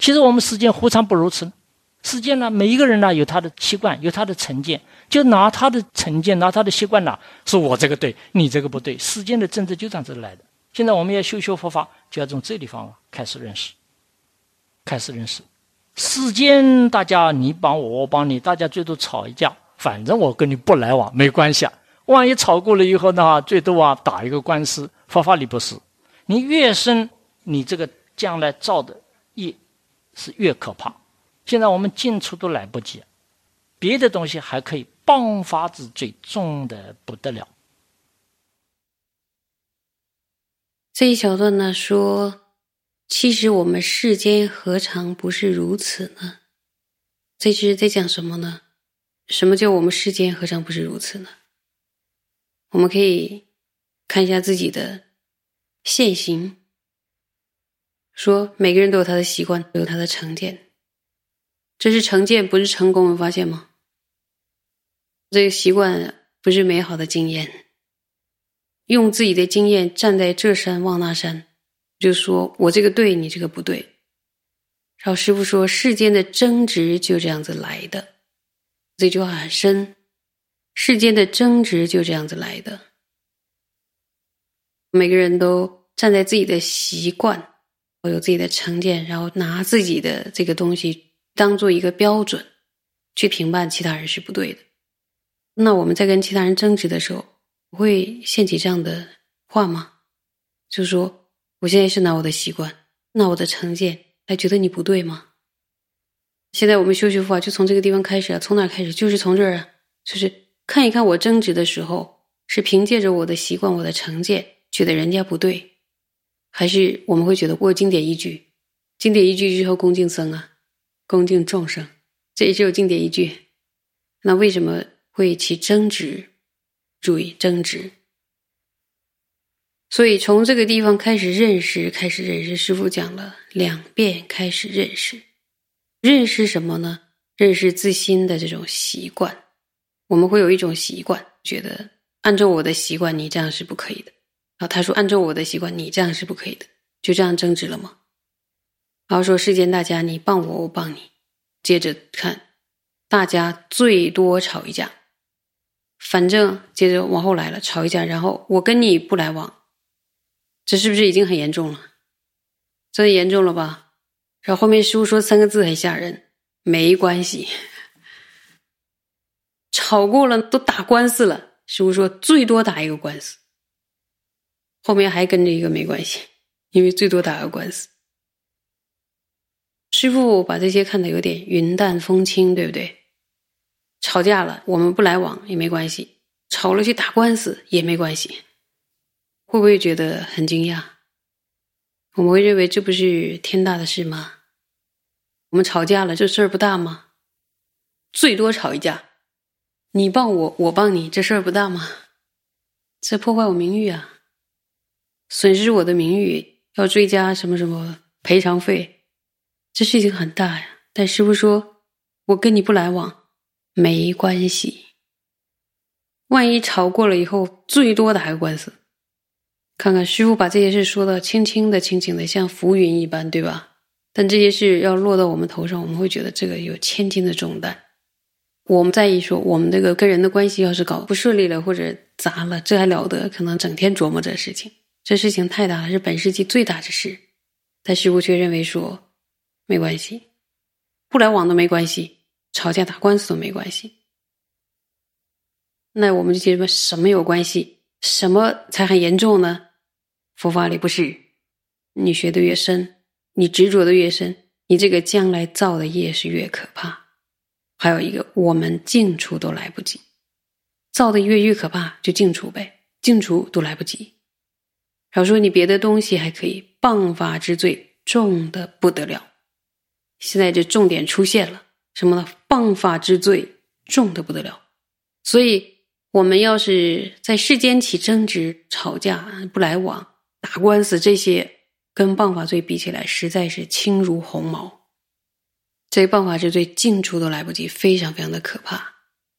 其实我们世间何尝不如此呢？世间呢，每一个人呢有他的习惯，有他的成见，就拿他的成见，拿他的习惯呢，说我这个对，你这个不对。世间的政治就这样子来的。现在我们要修佛法，就要从这地方开始认识，开始认识。世间大家你帮我，我帮你，大家最多吵一架，反正我跟你不来往，没关系啊。万一吵过了以后呢，最多打一个官司。佛法里不是，你越深，你这个将来造的业是越可怕。现在我们进出都来不及，别的东西还可以，谤法之罪重的不得了。 这一小段呢说，其实我们世间何尝不是如此呢？这是在讲什么呢？什么叫我们世间何尝不是如此呢？我们可以看一下自己的现行，说每个人都有他的习惯，都有他的成见。这是成见，不是成功，有发现吗？这个习惯不是美好的经验，用自己的经验站在这山望那山，就说我这个对，你这个不对。然后师父说，世间的争执就这样子来的，这句话很深，世间的争执就这样子来的。每个人都站在自己的习惯，有自己的成见，然后拿自己的这个东西当做一个标准去评判其他人是不对的。那我们在跟其他人争执的时候，会掀起这样的话吗？就是说我现在是拿我的习惯，拿我的成见来觉得你不对吗？现在我们修学佛法就从这个地方开始啊，从哪开始？就是从这儿啊，就是看一看我争执的时候，是凭借着我的习惯，我的成见觉得人家不对，还是我们会觉得我有经典依据？经典依据之后恭敬僧啊，恭敬众生，这也是有经典依据。那为什么会起争执？注意争执。所以从这个地方开始认识，师父讲了2遍开始认识。认识什么呢？认识自心的这种习惯。我们会有一种习惯，觉得按照我的习惯你这样是不可以的。然后他说按照我的习惯你这样是不可以的，就这样争执了吗？然后说世间大家你帮我，我帮你。接着看大家最多吵一架，反正接着往后来了，吵一架，然后我跟你不来往，这是不是已经很严重了？真的严重了吧？然后后面师父说3个字很吓人，没关系。吵过了都打官司了，师父说最多打一个官司，后面还跟着一个没关系，因为最多打个官司。师父把这些看得有点云淡风轻，对不对？吵架了我们不来往也没关系，吵了去打官司也没关系，会不会觉得很惊讶？我们会认为这不是天大的事吗？我们吵架了这事儿不大吗？最多吵一架，你帮我，我帮你，这事儿不大吗？这破坏我名誉啊，损失我的名誉，要追加什么什么赔偿费，这事情很大呀。但师父说我跟你不来往没关系，万一吵过了以后最多打个官司。看看师父把这些事说的轻轻的像浮云一般，对吧？但这些事要落到我们头上，我们会觉得这个有千斤的重担。我们在意说我们这个跟人的关系要是搞不顺利了或者砸了，这还了得，可能整天琢磨这事情，这事情太大了，是本世纪最大的事。但师父却认为说没关系，不来往都没关系，吵架打官司都没关系。那我们就觉得什么有关系，什么才很严重呢？佛法里不是，你学得越深，你执着的越深，你这个将来造的业是越可怕。还有一个，我们净除都来不及，造的越可怕就净除呗，净除都来不及。然后说你别的东西还可以，谤法之罪重的不得了。现在这重点出现了，什么呢？谤法之罪重的不得了。所以我们要是在世间起争执、吵架、不来往、打官司，这些跟谤法罪比起来实在是轻如鸿毛，这谤法之罪净除都来不及，非常非常的可怕。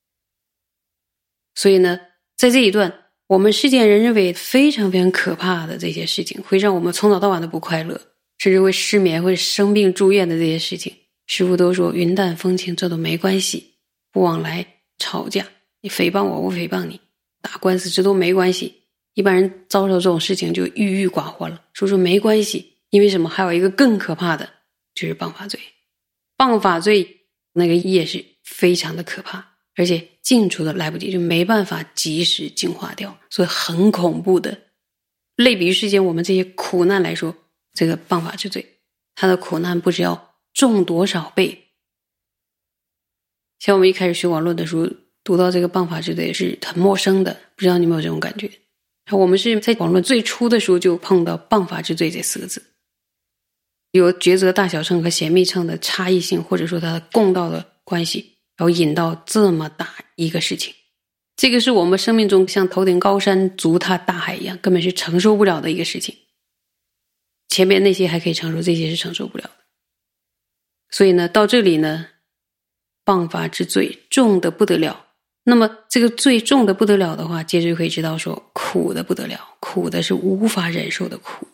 所以呢，在这一段我们世间人认为非常非常可怕的这些事情，会让我们从早到晚的不快乐， 甚至会失眠会生病住院的这些事情，师父都说云淡风轻，这都没关系，不往来吵架，你诽谤我，我诽谤你，打官司这都没关系。一般人遭受这种事情就郁郁寡欢了，说没关系。因为什么？还有一个更可怕的，就是谤法罪。谤法罪那个业是非常的可怕，而且净除的来不及，就没办法及时净化掉，所以很恐怖的。类比于世间我们这些苦难来说，这个谤法之罪，它的苦难不知要重多少倍。像我们一开始学网论的时候，读到这个谤法之罪是很陌生的，不知道你有没有这种感觉？我们是在网论最初的时候就碰到谤法之罪这4个字，有抉择大小乘和显密乘的差异性，或者说它的共道的关系，然后引到这么大一个事情。这个是我们生命中像头顶高山足踏大海一样，根本是承受不了的一个事情。前面那些还可以承受，这些是承受不了的。所以呢，到这里呢，谤法之罪重的不得了。那么这个罪重的不得了的话，接着就可以知道说苦的不得了，苦的是无法忍受的苦。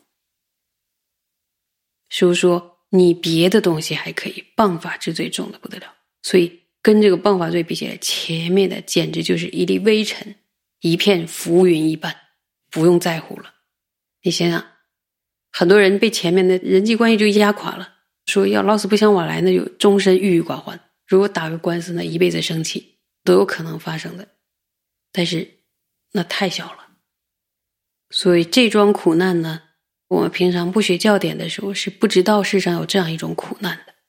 师父说你别的东西还可以，谤法之罪重的不得了。所以跟这个谤法罪比起来，前面的简直就是一粒微尘，一片浮云一般，不用在乎了。你想想，很多人被前面的人际关系就压垮了，说要老死不相往来，那就终身郁郁寡欢。如果打个官司，那一辈子生气都有可能发生的，但是那太小了。所以这桩苦难呢，我们平常不学教典的时候是不知道世上有这样一种苦难的。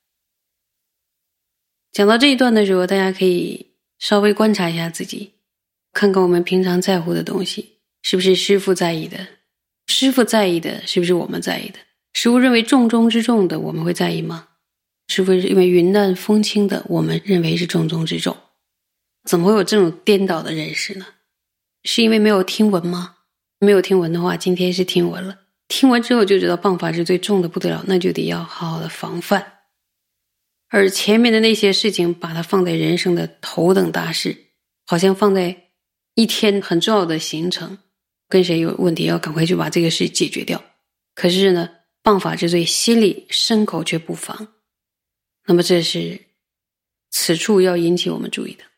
讲到这一段的时候，大家可以稍微观察一下自己，看看我们平常在乎的东西是不是师父在意的，师父在意的是不是我们在意的，师父认为重中之重的我们会在意吗？师父认为云淡风轻的我们认为是重中之重。怎么会有这种颠倒的认识呢？是因为没有听闻吗？没有听闻的话，今天是听闻了，听闻之后就知道谤法之罪重的不得了，那就得要好好的防范。而前面的那些事情把它放在人生的头等大事，好像放在一天很重要的行程，跟谁有问题要赶快去把这个事解决掉。可是呢，谤法之罪心里深口却不防，那么这是此处要引起我们注意的。